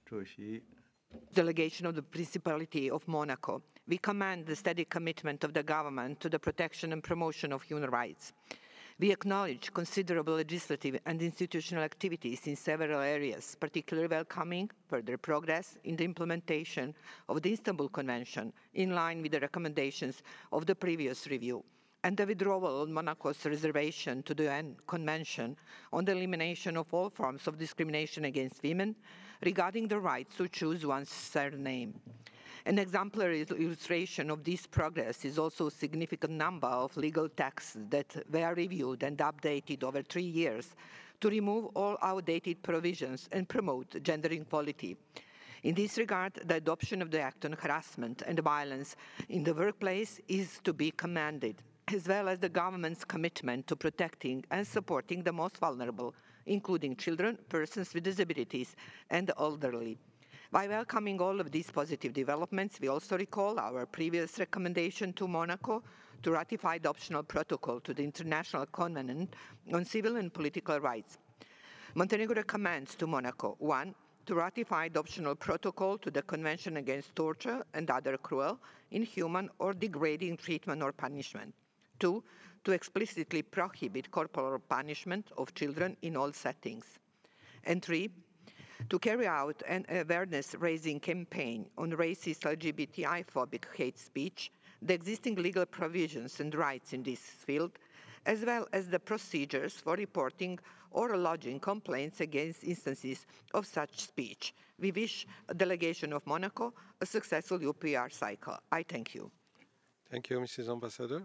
Delegation of the Principality of Monaco. We commend the steady commitment of the government to the protection and promotion of human rights. We acknowledge considerable legislative and institutional activities in several areas, particularly welcoming further progress in the implementation of the Istanbul Convention in line with the recommendations of the previous review, and the withdrawal of Monaco's reservation to the UN Convention on the elimination of all forms of discrimination against women regarding the right to choose one's surname. An exemplary illustration of this progress is also a significant number of legal texts that were reviewed and updated over 3 years to remove all outdated provisions and promote gender equality. In this regard, the adoption of the Act on Harassment and Violence in the Workplace is to be commended, as well as the government's commitment to protecting and supporting the most vulnerable, including children, persons with disabilities, and the elderly. By welcoming all of these positive developments, we also recall our previous recommendation to Monaco to ratify the optional protocol to the International Covenant on Civil and Political Rights. Montenegro recommends to Monaco, 1, to ratify the optional protocol to the Convention Against Torture and Other Cruel, Inhuman, or Degrading Treatment or Punishment. 2, to explicitly prohibit corporal punishment of children in all settings. And 3, to carry out an awareness-raising campaign on racist LGBTI-phobic hate speech, the existing legal provisions and rights in this field, as well as the procedures for reporting or lodging complaints against instances of such speech. We wish a delegation of Monaco a successful UPR cycle. I thank you. Thank you, Mrs. Ambassador.